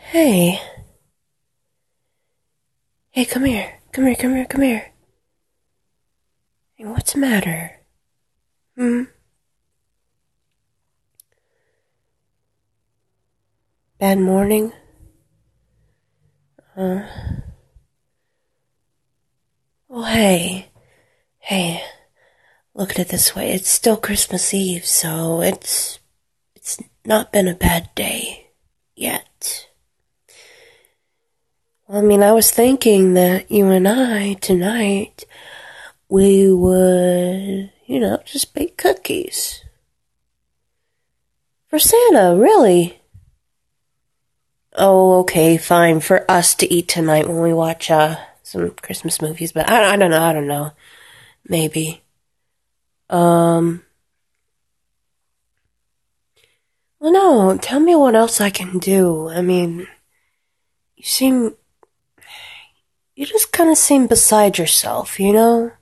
Hey. Hey, come here. Come here, come here, come here. Hey, what's the matter? Hmm? Bad morning? Uh. Well, hey. Hey. Look at it this way. It's still Christmas Eve, so it's not been a bad day. Yet. Well, I was thinking that you and I, tonight, we would, just bake cookies. For Santa, really. Oh, okay, fine. For us to eat tonight when we watch, some Christmas movies, but I don't know. Maybe. Well, no, tell me what else I can do. You seem, you just kind of seem beside yourself, you know?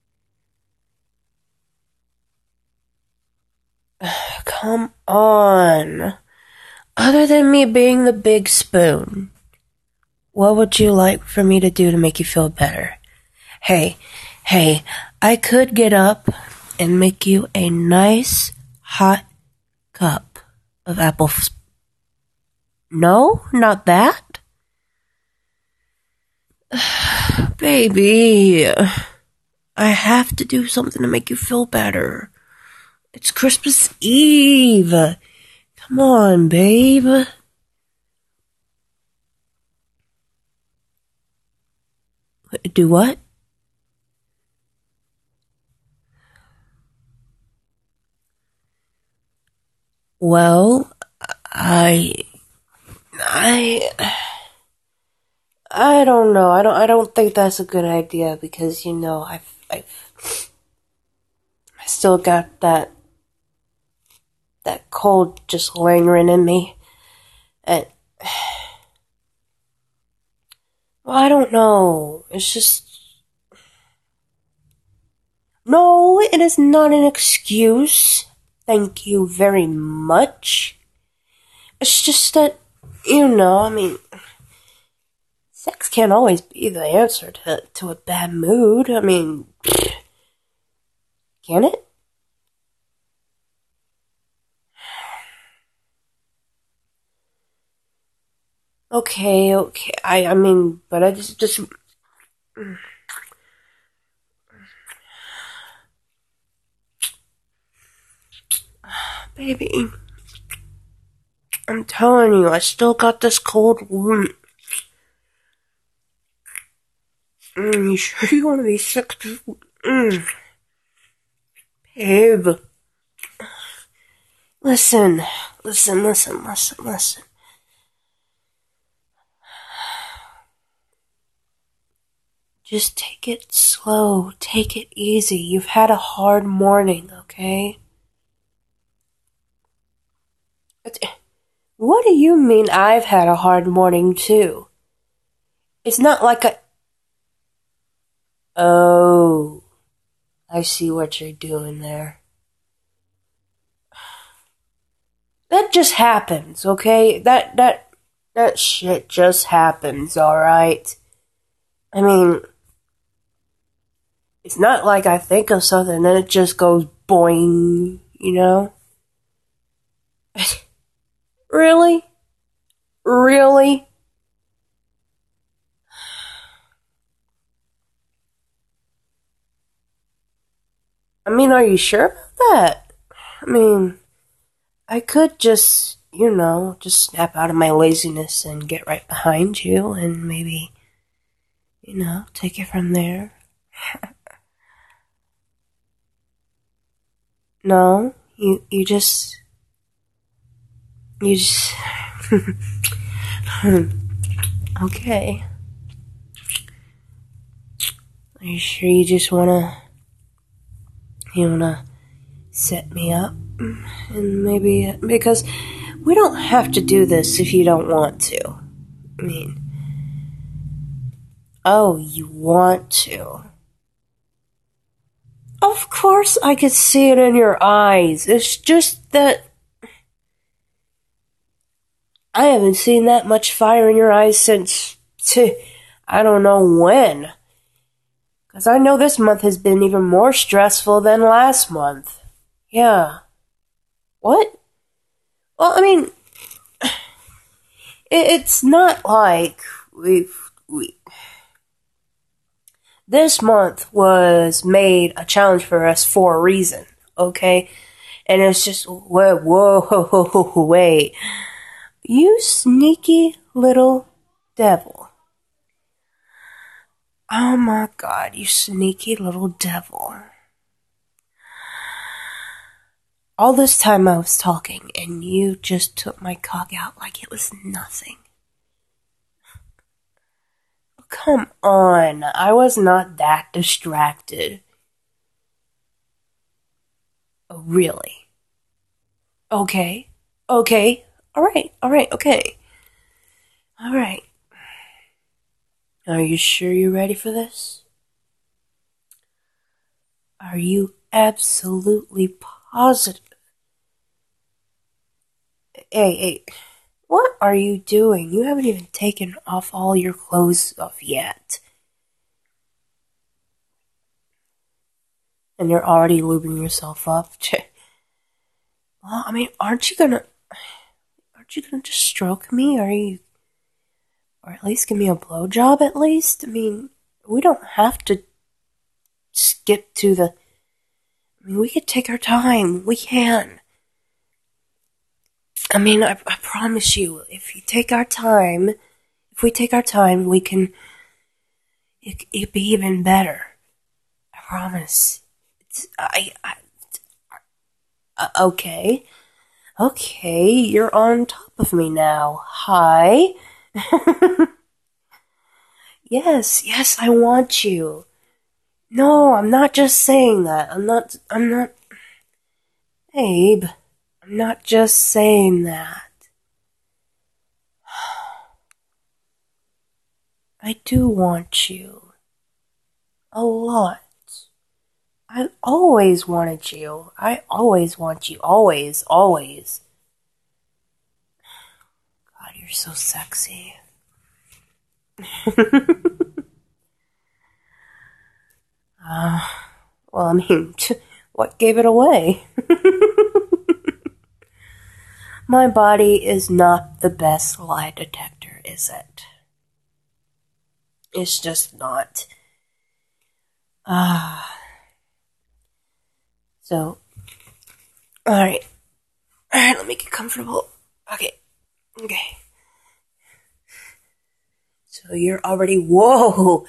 Come on. Other than me being the big spoon, what would you like for me to do to make you feel better? Hey, I could get up and make you a nice, hot cup of apple. No, not that? Baby, I have to do something to make you feel better. It's Christmas Eve. Come on, babe. Do what? Well, I don't know. I don't think that's a good idea because I still got that cold just lingering in me, and well, I don't know. It's just no. It is not an excuse. Thank you very much. It's just that sex can't always be the answer to a bad mood. Can it? Okay. But I just, baby, I'm telling you, I still got this cold wound. You sure you want to be sick too? Babe. Listen. Just take it slow. Take it easy. You've had a hard morning, okay? What do you mean I've had a hard morning too? It's not like Oh, I see what you're doing there. That just happens, okay? That shit just happens, alright? I mean, it's not like I think of something and then it just goes boing, you know? Really? Really? Are you sure about that? I could just snap out of my laziness and get right behind you and maybe, take it from there. No, you just, okay. Are you sure you wanna set me up? And maybe, because we don't have to do this if you don't want to. I mean, oh, you want to? Of course I could see it in your eyes. It's just that I haven't seen that much fire in your eyes since, I don't know when. Because I know this month has been even more stressful than last month. Yeah. What? Well, I mean, it's not like we. This month was made a challenge for us for a reason, okay? And it's just, whoa, wait. You sneaky little devil. Oh my god, you sneaky little devil. All this time I was talking, and you just took my cock out like it was nothing. Come on, I was not that distracted. Oh, really? Okay, alright, okay. Alright. Are you sure you're ready for this? Are you absolutely positive? Hey, what are you doing? You haven't even taken off all your clothes off yet. And you're already lubing yourself up? Well, I mean, aren't you gonna just stroke me? Or at least give me a blowjob at least? I mean, we don't have to skip to the... I mean, we could take our time. We can. I mean, I promise you, if we take our time, we can... It'd be even better. I promise. Okay. Okay, you're on top of me now. Hi. Yes, I want you. No, I'm not just saying that. I'm not, Babe, I'm not just saying that. I do want you. A lot. I always wanted you. I always want you. Always. God, you're so sexy. Well, I mean, what gave it away? My body is not the best lie detector, is it? It's just not. So, alright, let me get comfortable. Okay. So you're already, whoa.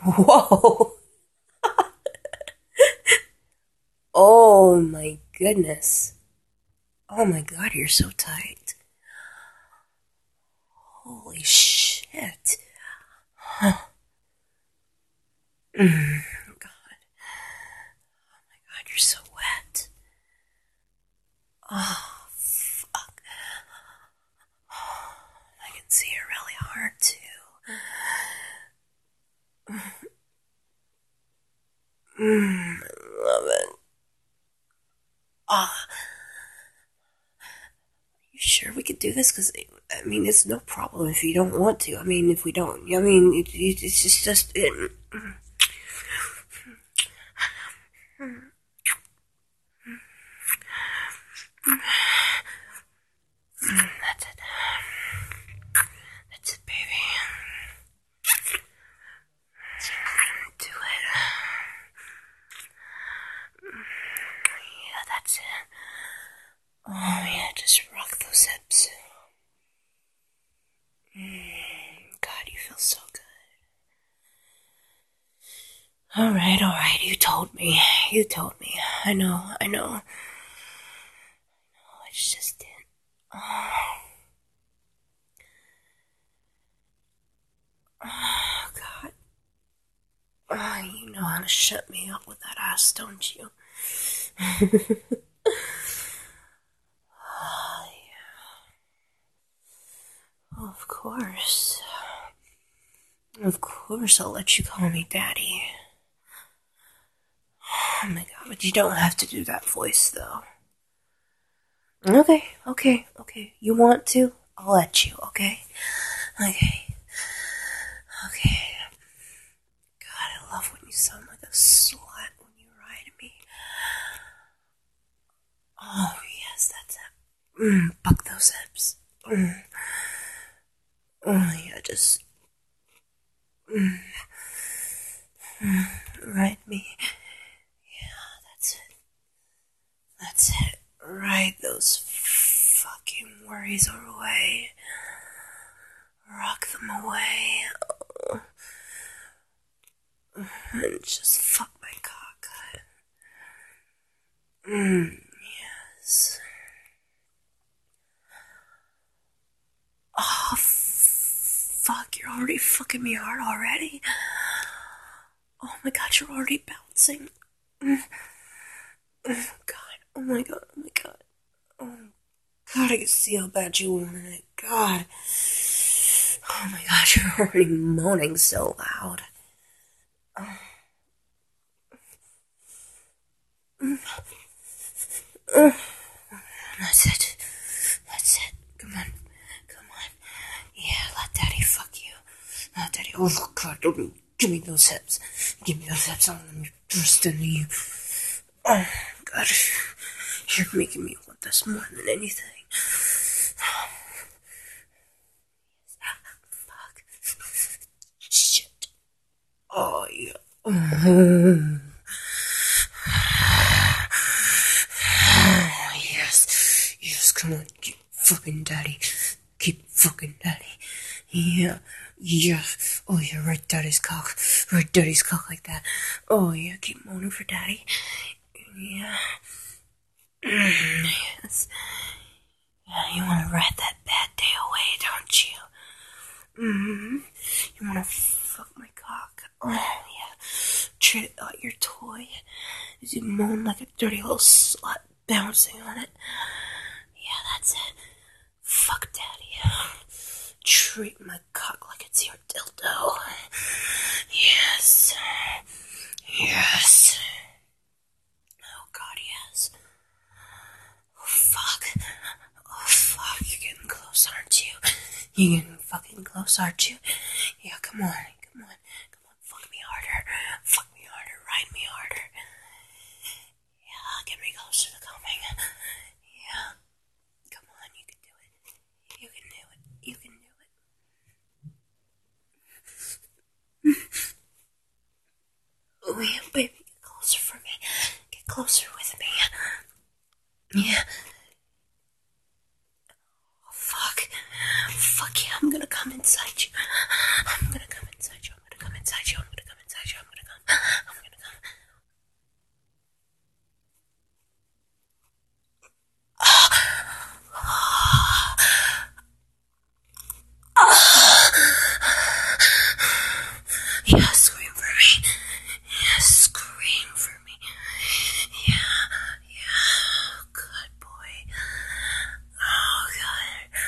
Oh my goodness. Oh my god, you're so tight. Holy shit. God. Oh my god, you're so wet. Oh, fuck. I can see it really hard too. I love it. You sure we could do this? Because, I mean, it's no problem if you don't want to. I mean, if we don't, I mean, it's just That's it, baby. Do it. Yeah, that's it. Oh, yeah, just rock those hips. God, you feel so good. Alright, you told me. I know. It's just didn't. Oh, God. Oh, you know how to shut me up with that ass, don't you? Oh, yeah. Of course. Of course I'll let you call me Daddy. Oh my god, but you don't have to do that voice, though. Okay. You want to? I'll let you, okay? Okay. Okay. God, I love when you sound like a slut when you ride me. Oh, yes, that's it. Buck those hips. Oh, yeah, just ride me. Yeah, that's it. That's it. Ride those fucking worries away. Rock them away. And just fuck my cock. Yes. Oh, fuck, you're already fucking me hard already. Oh my god, you're already bouncing. God, oh my god, oh my god. Oh god, I can see how bad you want it. God. Oh my god, you're already moaning so loud. That's it. That's it. Come on. Come on. Yeah, let daddy fuck you. Let daddy. Oh god, give me those hips. Give me those hips. I want them thrust into you. Oh god. You're making me want this more than anything. Fuck. Shit. Oh yeah. Oh yes. Yes, come on. Keep fucking daddy. Keep fucking daddy. Yeah. Yeah. Oh yeah, right daddy's cock. Right daddy's cock like that. Oh yeah, keep moaning for daddy. Yeah. Yes. Yeah, you wanna ride that bad day away, don't you? You wanna fuck my cock? Oh yeah. Treat it like your toy. As you moan like a dirty little slut bouncing on it. Yeah, that's it. Fuck daddy. Treat my cock like it's your dildo. Yes. Yes. Oh god, yes. Oh fuck. Oh fuck, you're getting close, aren't you? You're getting fucking close, aren't you? Yeah, come on. Come on. Come on, fuck me harder. Fuck me harder. Ride me harder. Yeah, get me closer to coming. Yeah. Come on, you can do it. You can do it. You can do it. Oh yeah, baby, get closer for me. Get closer with me. Yeah. Oh, fuck. Fuck yeah, I'm gonna come inside you. I'm gonna come inside you. I'm gonna come inside you. I'm gonna come inside you. I'm gonna come. I'm gonna come. Yeah, scream for me. Yeah, scream for me. Yeah, yeah. Good boy. Oh, God.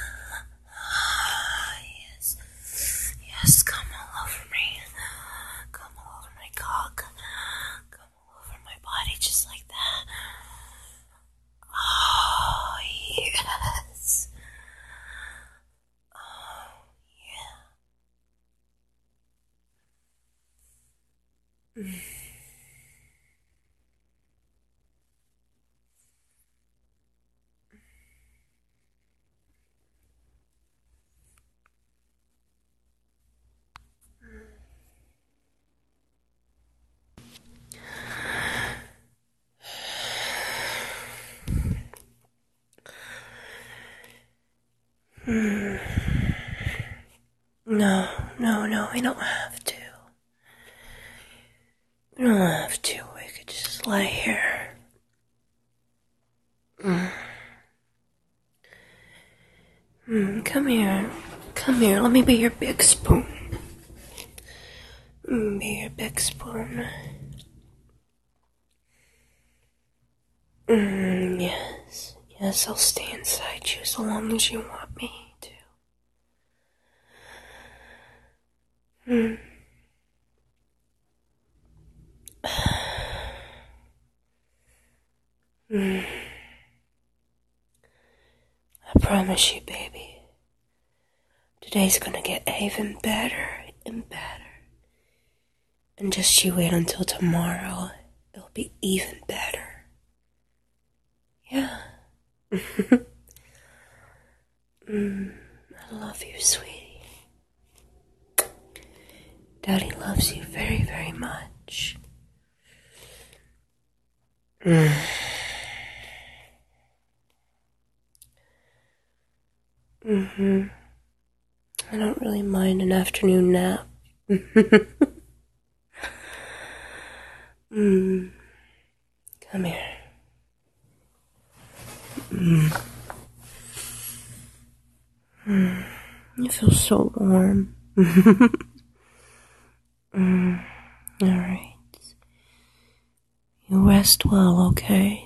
Oh, yes. Yes, come all over me. Come all over my cock. Come all over my body just like that. Oh, yes. Oh, yeah. No, no, no, we don't have to. We don't have to. We could just lay here. Come here. Come here. Let me be your big spoon. Be your big spoon. Yes. Yes, I'll stay inside you so long as you want me to. I promise you, baby. Today's gonna get even better and better. And just you wait until tomorrow. It'll be even better. Yeah. I love you, sweetie. Daddy loves you very, very much. I don't really mind an afternoon nap. Come here. You feel so warm. Alright. You rest well, okay?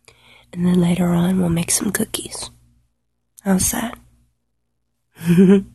And then later on we'll make some cookies. How's that?